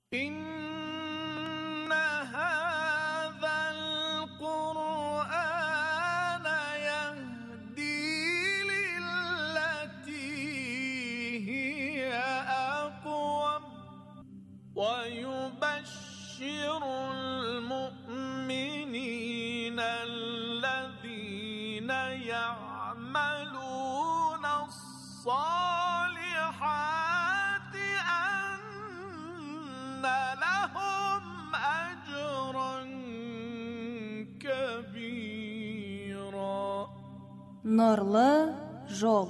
إن هذا القرآن يهدي للتي هي أقوم ويبشر المؤمنين الذين يعملون الصالحات أن لهم أجرا كبيرا. Нұрлы жол.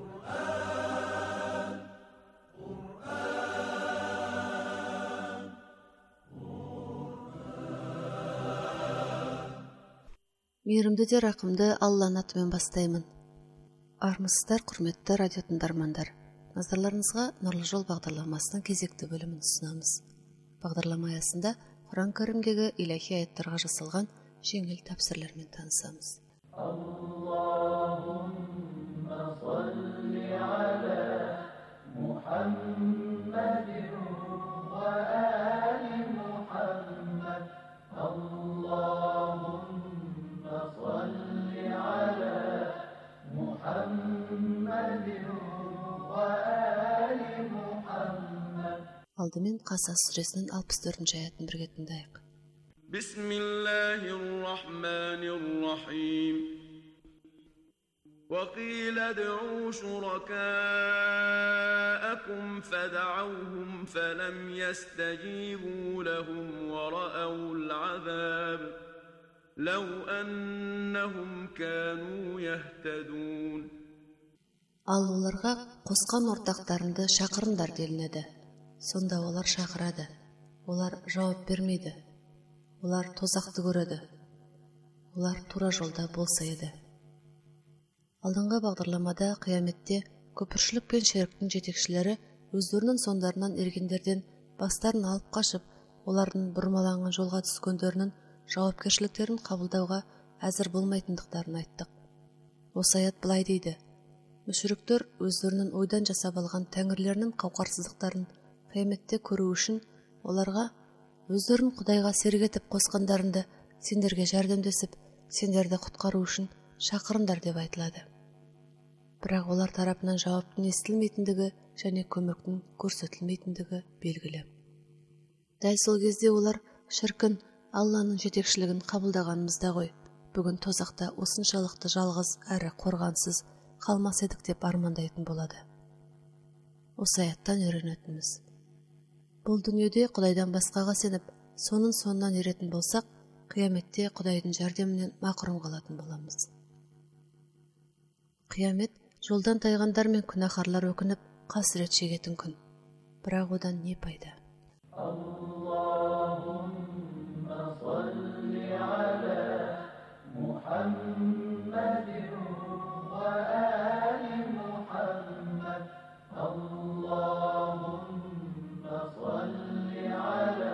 Мейірімді де рақымды Алланың атымен бастаймын. Армысыздар, құрметті радио тыңдармандар. Назарларыңызға Нұрлы жол бағдарламасының кезекті бөлімін ұсынамыз. Бағдарлама аясында Құран кәрімдегі илахи аяттарға жасалған жеңіл тәпсірлермен танысамыз. Аллахумма салли аля Мухаммадин ва али Мухаммад. Аллахумма салли аля Мухаммадин ва али Мухаммад. Алдымен Қасас сүресінің 64-ші аятын бірге тыңдайық. Бисмиллахир-рахманир-рахим. وقيل ادعوا شركاءكم فدعوهم فلم يستجيبوا لهم ورأوا العذاب لو أنهم كانوا يهتدون. Ал оларға қосқан ортақтарыңды шақырыңдар делінеді. Сонда олар шақырады. Олар жауап бермейді. Олар тозақты көреді. Олар тура жолда болса еді. Алдыңғы бағдарламада қияметте көпіршілік пен шеріктің жетекшілері өздерінің соңдарынан ергендерден бастарын алып қашып, олардың бұрмаланған жолға түскендерінің жауапкершіліктерін қабылдауға әзір болмайтындықтарын айттық. Осы аят былай дейді: мүшриктер өздерінің ойдан жасап алған тәңірлерінің қауқарсыздықтарын қияметте көру үшін оларға өздерін Құдайға серік етіп қосқандарында сендерге жәрдемдесіп, сендерді құтқару үшін шақырыңдар деп айтылады. Бірақ олар тарапынан жауаптың естілмейтіндігі және көмектің көрсетілмейтіндігі белгілі. Дәл сол кезде олар шіркін Алланың жетекшілігін қабылдағанымызда ғой, бүгін тозақта осыншалықты жалғыз әрі қорғансыз қалмас едік деп армандайтын болады. Осы аяттан үйренетініміз: бұл дүниеде Құдайдан басқаға сеніп, соның соңынан еретін болсақ, қияметте Құдайдың жәрдемінен мақұрым қалатын боламыз. Қиямет жолдан тайғандар мен күнәһарлар өкініп, қасірет шегетін күн. Бірақ одан не пайда? Аллахумма салли аля Мухаммадин ва али Мухаммад. Аллахумма салли аля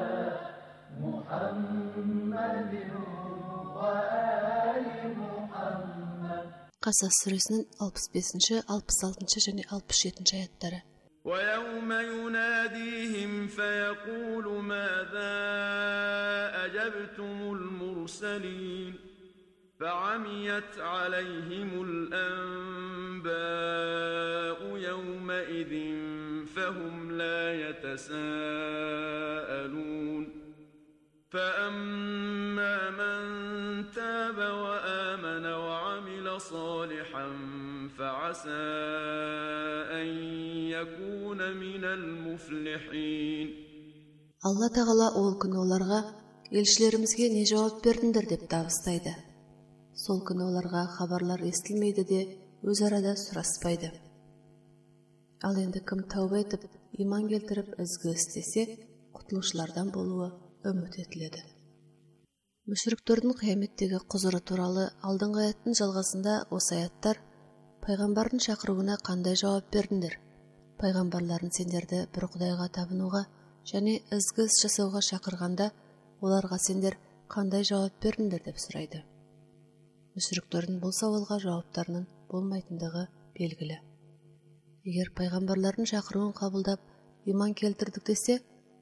Мухаммадин ва али Мухаммад. Қасас сүресінің 65-66 және 67 аяттары. وَيَوْمَ يُنَادِيهِمْ فَيَقُولُ مَاذَا أَجَبْتُمُ الْمُرْسَلِينَ فَعَمِيَتْ عَلَيْهِمُ الْأَنْبَاءُ يَوْمَئِذٍ فَهُمْ لَا يَتَسَاءَلُونَ فَأَمَّا مَنْ تَابَ وَآمَنَ وَعَمِلَ صَالِحًا فَعَسَى أَنْ يَكُونَ مِنَ الْمُفْلِحِينَ. Алла тағала ол күні оларға: елшілерімізге не жауап бердіңдер деп дабыстайды. Сол күні оларға хабарлар естілмейді де, өз арада сұраспайды. Ал енді кім тәуба етіп, иман келтіріп, ізгі істесе, құтылушылардан болуы үміт етіледі. Мүшриктердің қияметтегі құзыры туралы алдыңғы аяттың жалғасында осы аяттар: пайғамбардың шақыруына қандай жауап бердіңдер? Пайғамбарларын сендерді бір Құдайға табынуға және ізгі іс жасауға шақырғанда, оларға сендер қандай жауап бердіңдер деп сұрайды. Мүшриктердің бұл сауалға жауаптарының болмайтындығы белгілі. Егер пайғамбарлардың шақыруын қабылдап, иман келтірдік десе,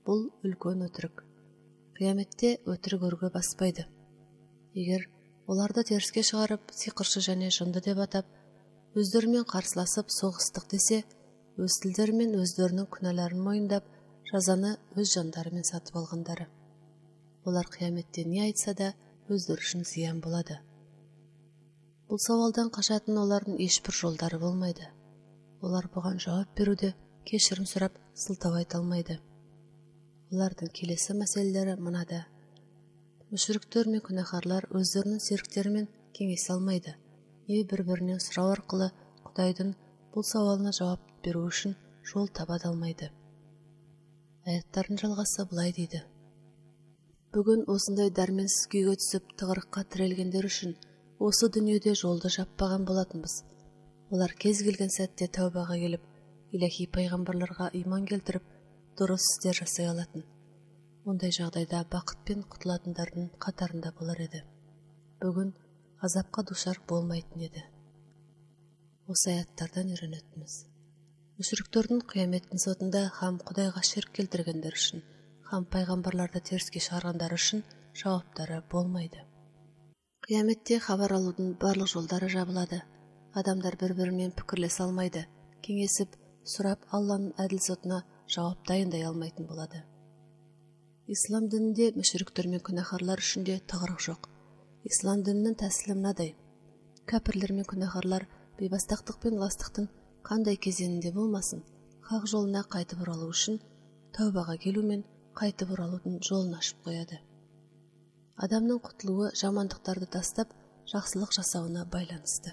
Бұл үлкен өтірік. Қияметте өтірік өрге баспайды. Егер оларды теріске шығарып, сиқыршы және жынды деп атап, өздерімен қарсыласып соғыстық десе, өз тілдерімен өздерінің күнәларын мойындап, жазаны өз жандарымен сатып алғандары. Олар қияметте не айтса да өздері үшін зиян болады. Бұл сауалдан қашатын олардың ешбір жолдары болмайды. Олар бұған жауап беруде кешірім сұрап, сылтау айта алмайды. Олардың келесі мәселелері мынада. Мүшіріктер мен күнәһарлар өздерінің серіктерімен кеңесе алмайды. Не бір-бірінен сұрау арқылы Құдайдың бұл сауалына жауап беру үшін жол таба алмайды. Аяттардың жалғасы былай дейді. Бүгін осындай дәрменсіз күйге түсіп тығырыққа тірелгендер үшін осы дүниеде жолды жаппаған болатынбыз. Олар кез келген сәтте тәубаға келіп, иләһи пайғамбарларға иман келтіріп, дұрыс істер жасай алатын. Ондай жағдайда бақытпен құтылатындардың қатарында болар еді. Бүгін азапқа душар болмайтын еді. Осы аяттардан үйренетініміз. Мүшриктердің қияметтің сотында хам Құдайға ширк келтіргендер үшін, хам пайғамбарларды теріске шығарғандар үшін жауаптары болмайды. Қияметте хабар алудың барлық жолдары жабылады. Адамдар бір-бірімен пікірлесе алмайды, кеңесіп, сұрап Алланың әділ сотына жауап дайындай алмайтын болады. Ислам дінінде мүшріктер мен күнәһарлар үшін де тығырық жоқ. Ислам дінінің тәсілі мынадай. Кәпірлер мен күнәһарлар бейбастақтық пен ластықтың қандай кезеңінде болмасын, хақ жолына қайтып оралу үшін тәубаға келу мен қайтып оралудың жолын ашып қояды. Адамның құтылуы жамандықтарды тастап, жақсылық жасауына байланысты.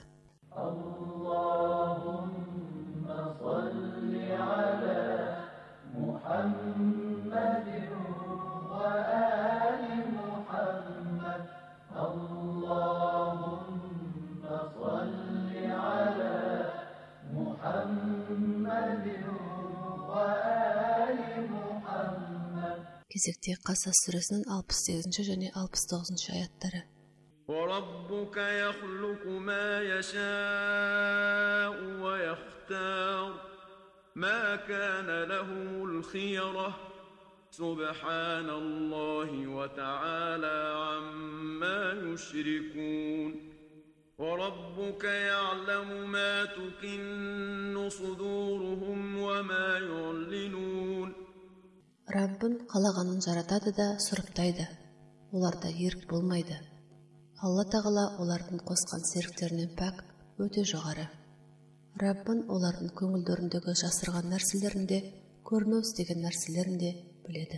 Аллахумма салли аля Мухаммадин ва али Мухаммад. Аллахумма салли аля Мухаммадин ва али Мухаммад. Кезекте Қасас сүресінің 68 және 69 аяттары. وَرَبُّكَ يَخْلُقُ مَا يَشَاءُ وَيَخْتَارُ مَا كَانَ لَهُمُ الْخِيَرَةُ سُبْحَانَ اللَّهِ وَتَعَالَى عَمَّا يُشْرِكُونَ وَرَبُّكَ يَعْلَمُ مَا تُكِنُّ صُدُورُهُمْ وَمَا يُعْلِنُونَ Раббын қалағанын жаратады да сұрыптайды. Оларда ерік болмайды. Алла тағала олардың қосқан серіктерінен пәк, өте жоғары. Раббын олардың көңілдеріндегі жасырған нәрселерінде, көріну істеген нәрселерінде біледі.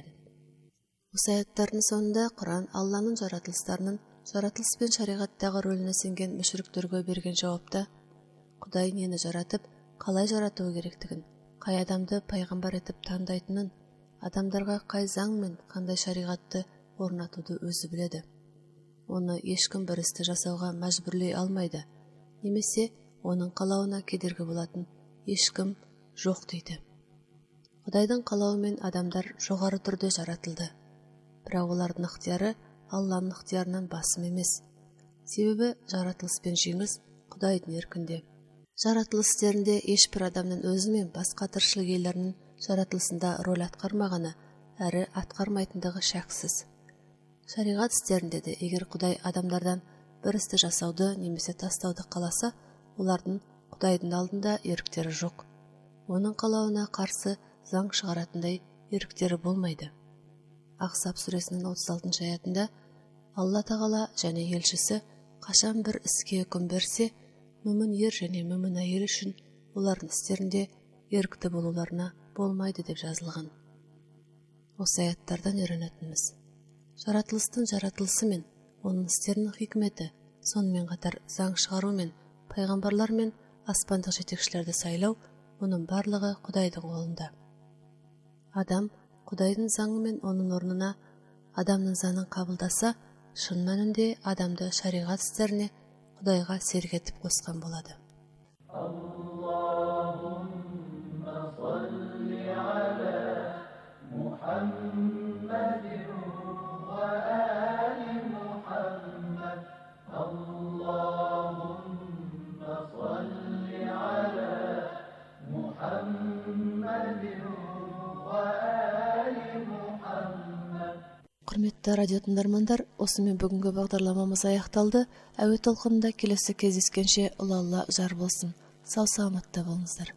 Осы аяттардың соңында Құран Алланың жаратылыстарының жаратылыс пен шариғаттағы рөліне сенген мүшриктерге берген жауапта Құдай нені жаратып, қалай жаратуы керектігін, қай адамды пайғамбар етіп таңдайтынын, адамдарға қай заң мен қандай шариғатты орнатуды өзі біледі. Оны ешкім бір істі жасауға мәжбүрлей алмайды, немесе оның қалауына кедергі болатын ешкім жоқ дейді. Құдайдың қалауымен адамдар жоғары түрде жаратылды. Бірақ олардың ықтияры Алланың ықтиярынан басым емес. Себебі жаратылыс пен жеңіс Құдайдың еркінде. Жаратылыс істерінде ешбір адамның өзі мен басқа тіршілік иелерінің жаратылысында рөл атқармағаны, әрі атқармайтындығы шәксіз. Шариғат істерінде де егер Құдай адамдардан бір істі жасауды немесе тастауды қаласа, олардың Құдайдың алдында еріктері жоқ. Оның қалауына қарсы заң шығаратындай еріктері болмайды. Ахзаб сүресінің 36 аятында Алла тағала және елшісі қашан бір іске үкім берсе, мүмін ер және мүмін әйел үшін олардың істерінде ерікті болуларына болмайды деп жазылған. Осы аяттардан үйренетініміз. Жаратылыстың жаратылысы мен оның істерінің хикметі, сонымен қатар заң шығару мен пайғамбарлар мен аспандық жетекшілерді сайлау, мұның барлығы Құдайдың қолында. Адам Құдайдың заңы мен оның орнына адамның заңын қабылдаса, шын мәнінде адамды шариғат істеріне Құдайға серік етіп қосқан болады. Аллахумма салли аля Мухаммадин ва али Мухаммад. Аллахумма салли аля Мухаммадин ва али Мухаммад. Құрметті радио тыңдармандар, осымен бүгінгі бағдарламамыз аяқталды. Әуе толқынында келесі кездескенше Алла жар болсын. Сау саламатта болыңыздар.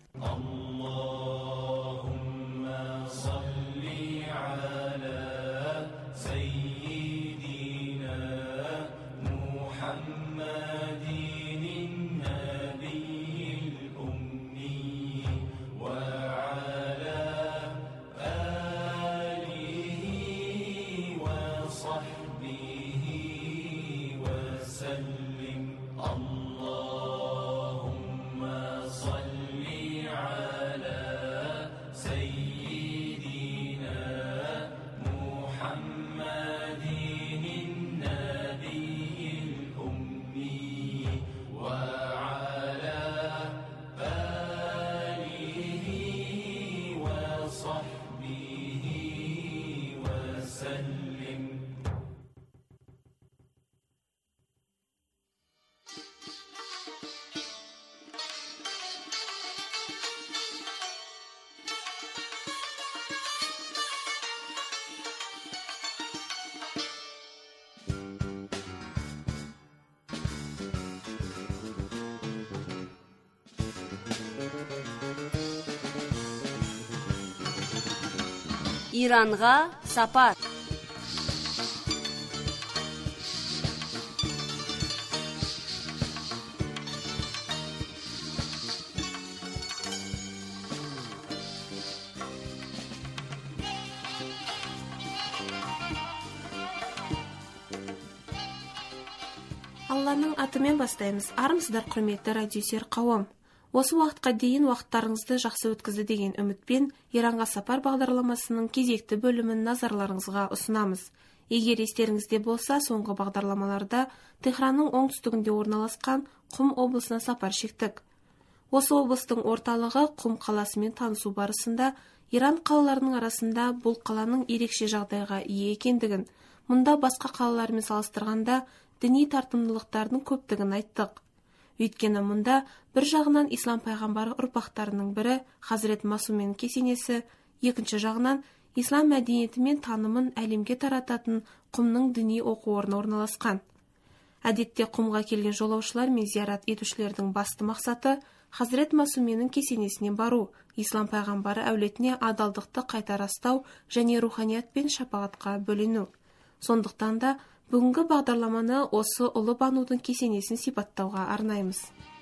Иранға сапар. Алланың атымен бастаймыз. Армысыздар, құрметті радиосүйер қауым. Осы уақытқа дейін уақыттарыңызды жақсы өткізді деген үмітпен Иранға сапар бағдарламасының кезекті бөлімін назарларыңызға ұсынамыз. Егер естеріңізде болса, соңғы бағдарламаларда Техранның оңтүстігінде орналасқан Құм облысына сапар шектік. Осы облыстың орталығы Құм қаласымен танысу барысында Иран қалаларының арасында бұл қаланың ерекше жағдайға ие екендігін, мұнда басқа қалалармен салыстырғанда діни тартымдылықтардың көптігін айттық. Өйткені мұнда бір жағынан ислам пайғамбары ұрпақтарының бірі Хазірет Масуменің кесенесі, екінші жағынан ислам мәдениеті мен танымын әлемге тарататын Құмның діни оқу орны орналасқан. Әдетте Құмға келген жолаушылар мен зиярат етушілердің басты мақсаты Хазірет Масуменің кесенесіне бару, ислам пайғамбары әулетіне адалдықты қайта растау және руханият пен шапағатқа бөлену. Сондықтан да бүгінгі бағдарламаны осы ұлы банудың кесенесін сипаттауға арнаймыз.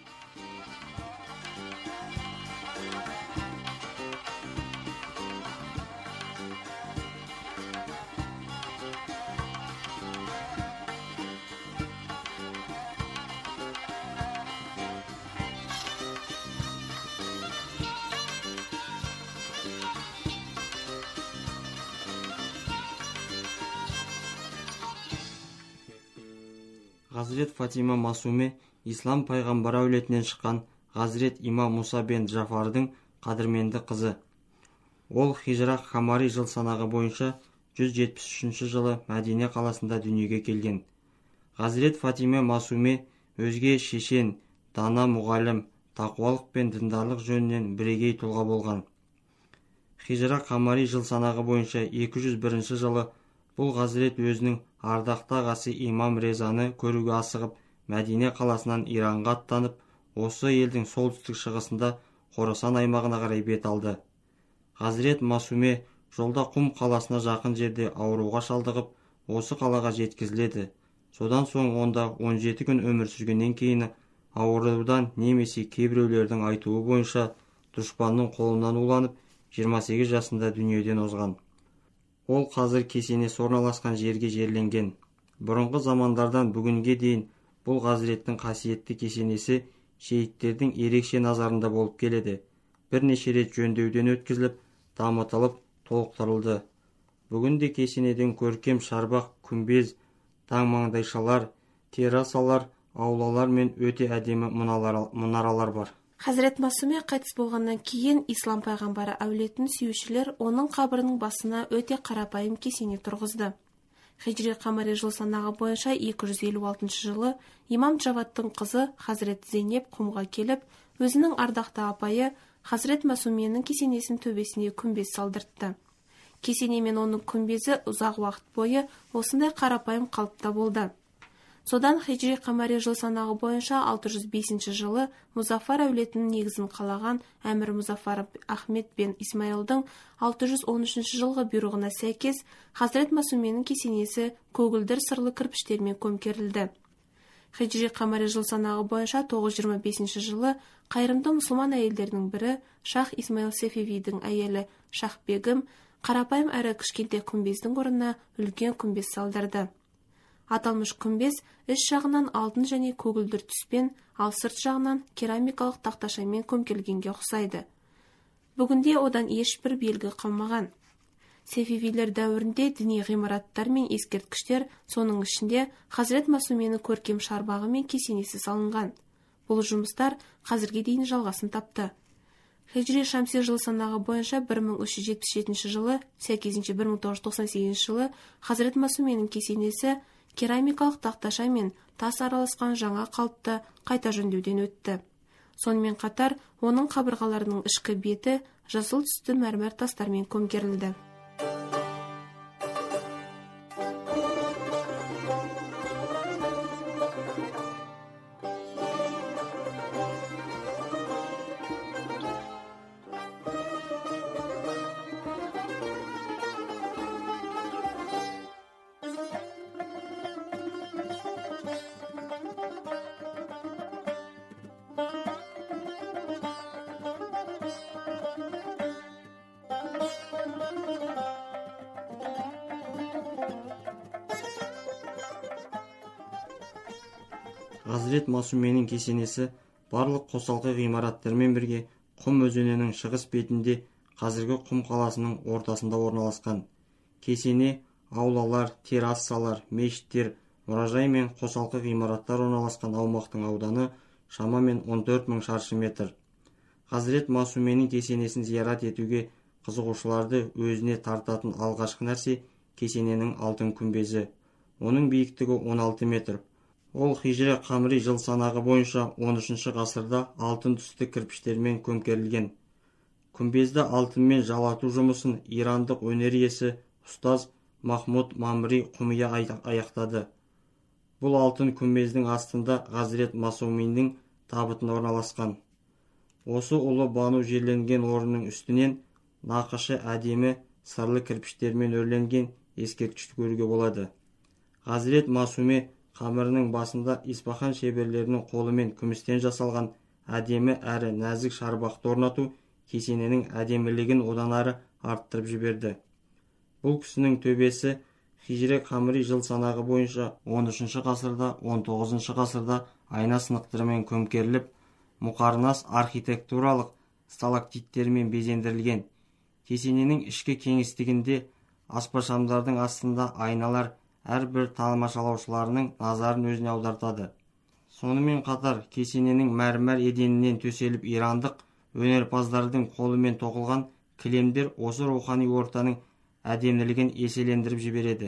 Хазірет Фатима Масуме ислам пайғамбары әулетінен шыққан Хазірет имам Муса бен Джафардың қадірменді қызы. Ол хижра Хамари жыл санағы бойынша 173 жылы Мәдине қаласында дүниеге келген. Хазірет Фатима Масуме өзге шешен, дана мұғалім, тақуалық пен діндарлық жөнінен бірегей тұлға болған. Хижра Хамари жыл санағы бойынша 201 жылы бұл Хазірет өзінің ардақты ағасы имам Резаны көруге асығып, Мәдине қаласынан Иранға аттанып, осы елдің солтүстік шығысында Хорасан аймағына қарай бет алды. Хазірет Масуме жолда Құм қаласына жақын жерде ауруға шалдығып, осы қалаға жеткізіледі. Содан соң онда 17 күн өмір сүргеннен кейін аурудан немесе кейбіреулердің айтуы бойынша дұшпанның қолынан уланып, 28 жасында дүниеден озған. Ол қазір кесенесі орналасқан жерге жерленген. Бұрынғы замандардан бүгінге дейін бұл Хазіреттің қасиетті кесенесі шейіттердің ерекше назарында болып келеді. Бірнеше рет жөндеуден өткізіліп, дамытылып, толықтырылды. Бүгінде кесенеден көркем шарбақ, күмбез, таң маңдайшалар, террасалар, аулалар мен өте әдемі мұнаралар бар. Хазірет Масуме қайтыс болғаннан кейін ислам пайғамбары әулетін сүйушілер оның қабірінің басына өте қарапайым кесене тұрғызды. Хижри Хамари жыл санағы бойынша 256 жылы имам Джаваттың қызы Хазірет Зейнеп Құмға келіп, өзінің ардақты апайы Хазірет Масуменің кесенесінің төбесіне күмбез салдыртты. Кесене мен оның күмбезі ұзақ уақыт бойы осындай қарапайым қалыпта болды. Содан хижри қамари жыл санағы бойынша 605 жылы Музафар әулетінің негізін қалаған әмір Музафар Ахмед бен Исмаилдың 613 жылғы бұйрығына сәйкес Хазрет Масуменің кесенесі көгілдір сырлы кірпіштермен көмкерілді. Хижри қамари жыл санағы бойынша 925 жылы қайырымды мұсылман әйелдердің бірі Шах Исмаил Сефевидің әйелі Шах Бегім қарапайым әрі кішкентай күмбездің орнына үлкен күмбез салдырды. Аталмыш күмбез іш жағынан алтын және көгілдір түспен, ал сырт жағынан керамикалық тақташамен көмкерілгенге ұқсайды. Бүгінде одан ешбір белгі қалмаған. Сефевилер дәуірінде діни ғимараттар мен ескерткіштер, соның ішінде Хазрет Масуменің көркем шарбағы мен кесенесі салынған. Бұл жұмыстар қазірге дейін жалғасын тапты. Хижри Шамси жыл санағы бойынша 1377 жылы, сәйкесінше 1998 жылы Хазрет Масуменің кесенесі керамикалық тақташа мен тас араласқан жаңа қалыпта қайта жөндеуден өтті. Сонымен қатар, оның қабырғаларының ішкі беті жасыл түсті мәрмәр тастармен көмкерілді. Хазрет Масуменің кесенесі барлық қосалқы ғимараттармен бірге Құм өзенінің шығыс бетінде қазіргі Құм қаласының ортасында орналасқан. Кесене аулалар, террассалар, мешіттер, мұражай мен қосалқы ғимараттар орналасқан аумақтың ауданы шамамен 14 000 шаршы метр. Хазрет Масуменің кесенесін зиярат етуге қызығушыларды өзіне тартатын алғашқы нәрсе кесененің алтын күмбезі. Оның биіктігі 16 метр. Ол хижри қамари жыл санағы бойынша 13 ғасырда алтын түсті кірпіштермен көмкерілген. Күмбезді алтынмен жалату жұмысын ирандық өнер иесі ұстаз Махмуд Мамри Құмия аяқтады. Бұл алтын күмбездің астында Хазрет Масуменің табытын орналасқан. Осы ұлы бану жерленген орынның үстінен нақышы әдемі сырлы кірпіштермен өрленген ескерткішті көруге болады. Хазрет Масуме қамырының басында Исфахан шеберлерінің қолымен күмістен жасалған әдемі әрі нәзік шарбақты орнату кесененің әдемілігін одан ары арттырып жіберді. Бұл кісінің төбесі хижри қамари жыл санағы бойынша 13 ғасырда, 19 ғасырда айна сынықтарымен көмкеріліп, мұқарнас архитектуралық сталактиттермен безендірілген. Кесененің ішкі кеңістігінде аспашамдардың астында айналар әрбір тамашалаушыларының назарын өзіне аудартады. Сонымен қатар кесененің мәрмәр еденінен төселіп ирандық өнерпаздардың қолымен тоқылған кілемдер осы рухани ортаның әдемілігін еселендіріп жібереді.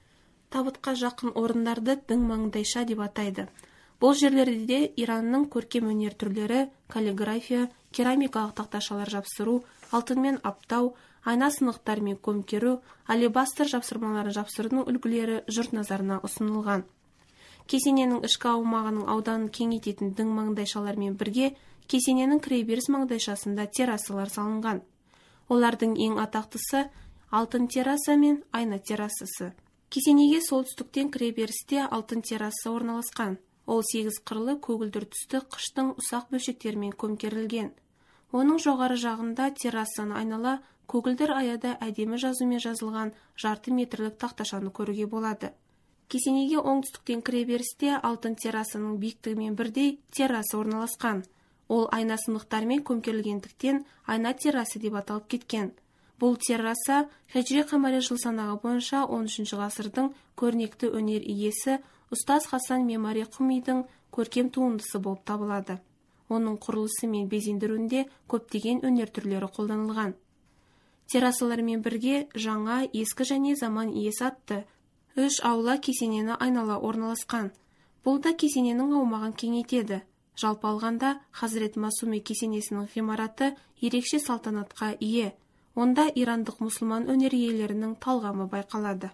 Табытқа жақын орындарды дің маңдайша деп атайды. Бұл жерлерде Иранның көркем өнер түрлері, каллиграфия, керамикалық тақташалар жапсыру, алтынмен аптау, айна сынықтармен көмкеру, алебастр жапсырмаларын жапсырудың үлгілері жұрт назарына ұсынылған. Кесененің ішкі аумағының ауданын кеңейтетін дің маңдайшалармен бірге кесененің кіреберіс маңдайшасында террасалар салынған. Олардың ең атақтысы алтын терраса мен айна террасасы. Кесенеге солтүстіктен кіреберісте алтын терраса орналасқан. Ол 8 қырлы көгілдір түсті қыштың ұсақ бөлшектермен көмкерілген. Оның жоғары жағында террасаны айнала көгілдір аяда әдемі жазумен жазылған жарты метрлік тақташаны көруге болады. Кесенеге оңтүстіктен кіреберісте алтын террасаның биіктігімен бірдей терраса орналасқан. Ол айна сынықтармен көмкерілгендіктен айна террасы деп аталып кеткен. Бұл терраса хижри қамари жыл санағы бойынша 13 ғасырдың көрнекті өнер иесі ұстаз Хасан Мемари Құмидің көркем туындысы болып табылады. Оның құрылысы мен безендіруінде көптеген өнер түрлері қолданылған. Террасалармен бірге жаңа, ескі және заман иесі атты 3 аула кесенені айнала орналасқан. Бұл да кесененің аумағын кеңейтеді. Жалпы алғанда Хазрет Масуме кесенесінің ғимараты ерекше салтанатқа ие. Онда ирандық мұсылман өнер иелерінің талғамы байқалады.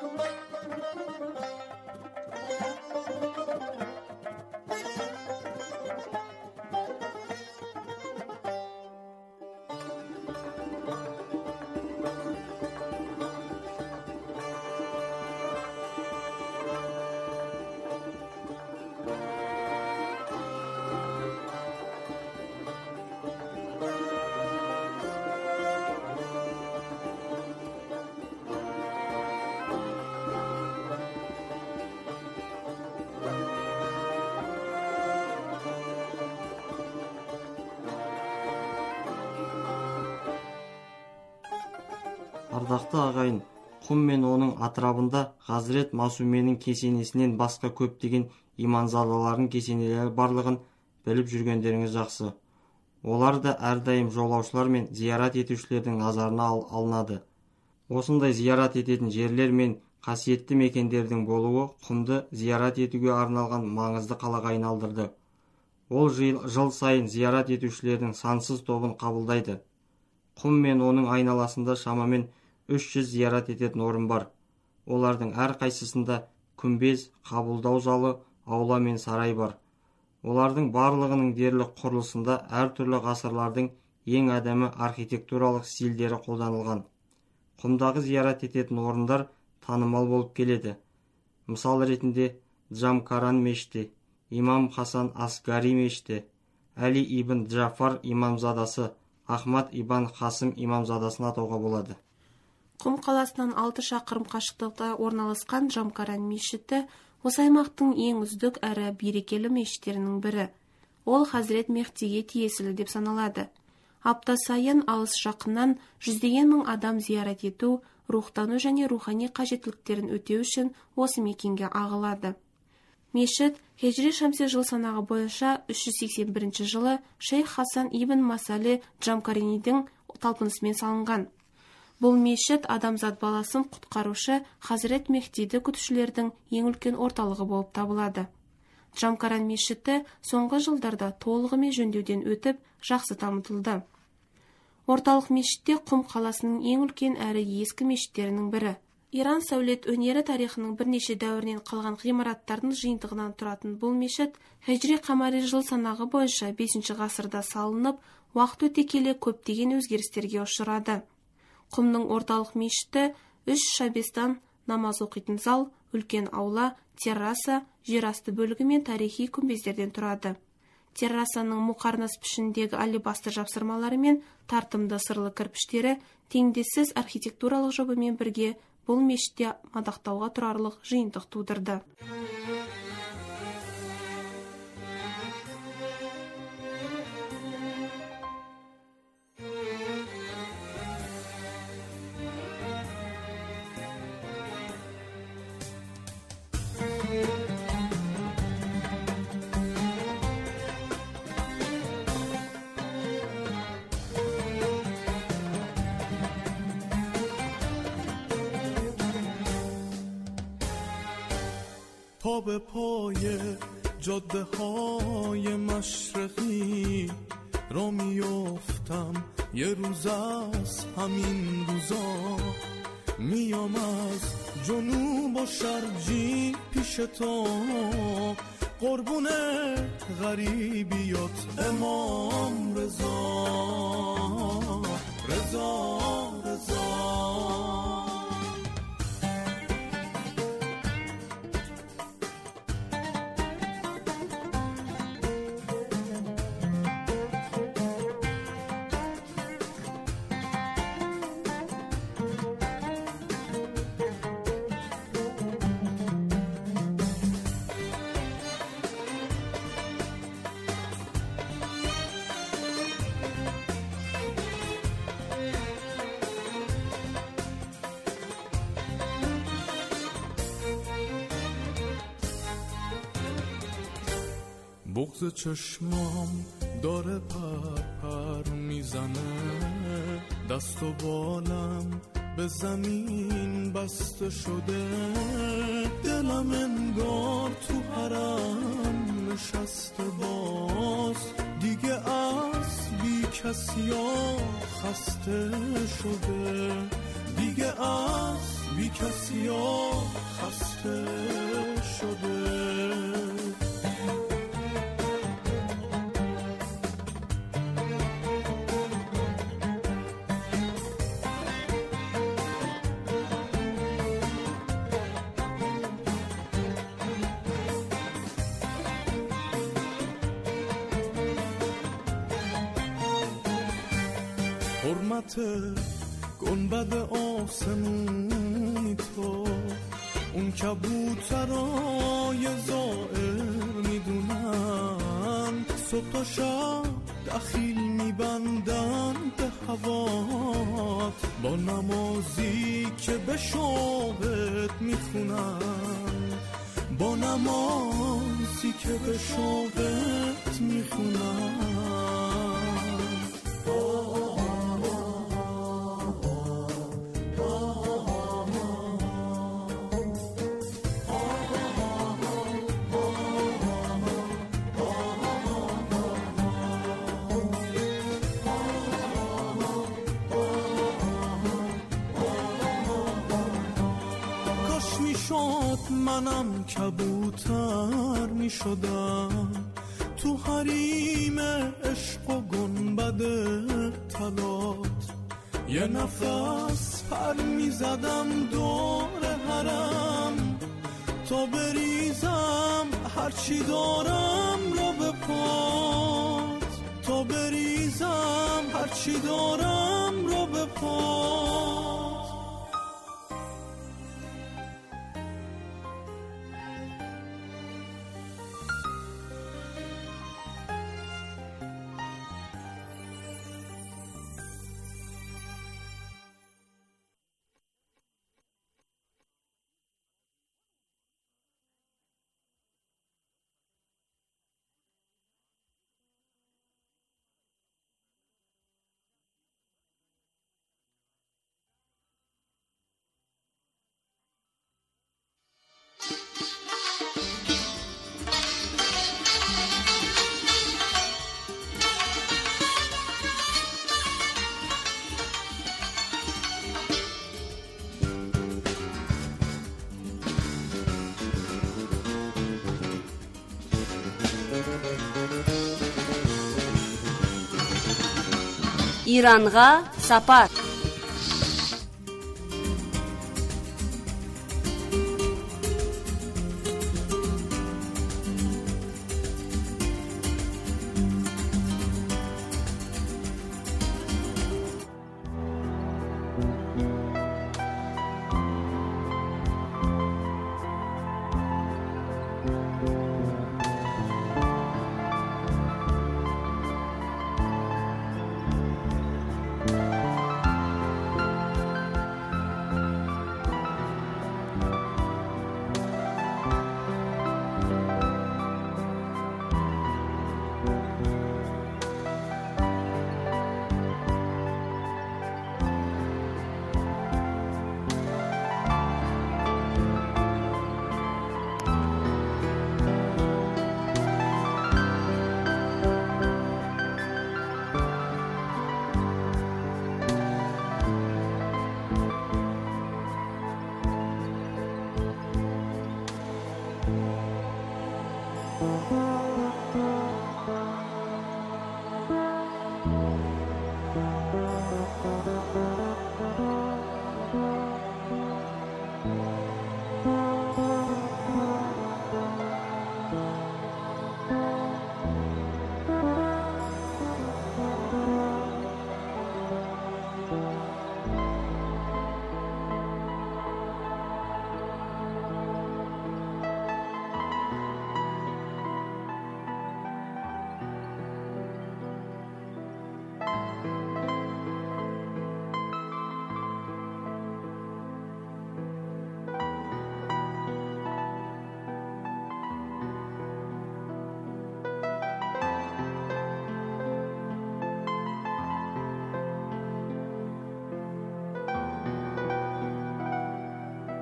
Ардақты ағайын, құм мен оның атырабында Хазірет Масуменің кесенесінен басқа көптеген иманзадалардың кесенелері барлығын біліп жүргендеріңіз жақсы. Олар да әрдайым жолаушылар мен зиярат етушілердің назарына алынады. Осындай зиярат ететін жерлер мен қасиетті мекендердің болуы құмды зиярат етуге арналған маңызды қалаға айналдырды. Ол жыл сайын зиярат етушілердің сансыз тобын қабылдайды. Құм мен оның айналасында шамамен 300 зиярат ететін орын бар. Олардың әр қайсысында күмбез, қабылдау залы, аула мен сарай бар. Олардың барлығының дерлік құрылысында әртүрлі ғасырлардың ең әдемі архитектуралық стильдері қолданылған. Құмдағы зиярат ететін орындар танымал болып келеді. Мысал ретінде Джамкаран мешіті, Имам Хасан Асгари мешіті, Әли ибн Джафар имамзадасы, Ахмад ибн Қасым имамзадасын атауға болады. Құм қаласынан 6 шақырым қашықтықта орналасқан Джамкаран мешіті осы аймақтың ең үздік әрі берекелі мешіттерінің бірі. Ол Хазірет Мехдиге тиесілі деп саналады. Апта сайын алыс жақыннан жүздеген мың адам зиярат ету, рухтану және рухани қажеттіліктерін өтеу үшін осы мекенге ағылады. Мешіт Хежри Шамси жыл санағы бойынша 381 жылы Шейх Хасан ибн Масали Джамкаринидің талпынысымен салынған. Бұл мешіт адамзат баласын құтқарушы Хазірет Мехдиді күтушілердің ең үлкен орталығы болып табылады. Джамкаран мешіті соңғы жылдарда толығымен жөндеуден өтіп, жақсы дамытылды. Орталық мешітте Құм қаласының ең үлкен әрі ескі мешіттерінің бірі. Иран сәулет өнері тарихының бірнеше дәуірінен қалған ғимараттардың жиынтығынан тұратын бұл мешіт Хежри қамари жыл санағы бойынша 5 ғасырда салынып, уақыт өте келе көптеген өзгерістерге ұшырады. Құмның орталық мешіті 3 шабестан, намаз оқитын зал, үлкен аула, терраса, жерасты бөлігі мен тарихи күмбездерден тұрады. Террасаның мұқарнас пішіндегі алебастыр жапсырмалары мен тартымды сырлы кірпіштері теңдессіз архитектуралық жобамен бірге бұл мешітте мадақтауға тұрарлық жиынтық тудырды. تا به پای جاده های مشرقی را میافتم یه روز از همین روزا میام از جنوب و شرقی پیش تو قربون غریبیات امام رضا رضا رضا بغض چشمام داره پر میزنه دست و بالم به زمین بسته شده دلم انگار تو حرم نشسته باز دیگه از بی کسی خسته شده، دیگه از بی کسی خسته شده. حرمت گنبد آسمونی تو اون کبوترای زائر میدونن، صبح تا شب دخیل میبندن به هوات، با نمازی که به شوقت میخونن، با نمازی که به شوقت میخونن. منم کبوتر می شدم تو حریم عشق و گنبد طلات، یه نفس پر می زدم دور حرم تا بریزم هرچی دارم رو به پات، تا بریزم هرچی دارم رو به پات. Иранға сапар.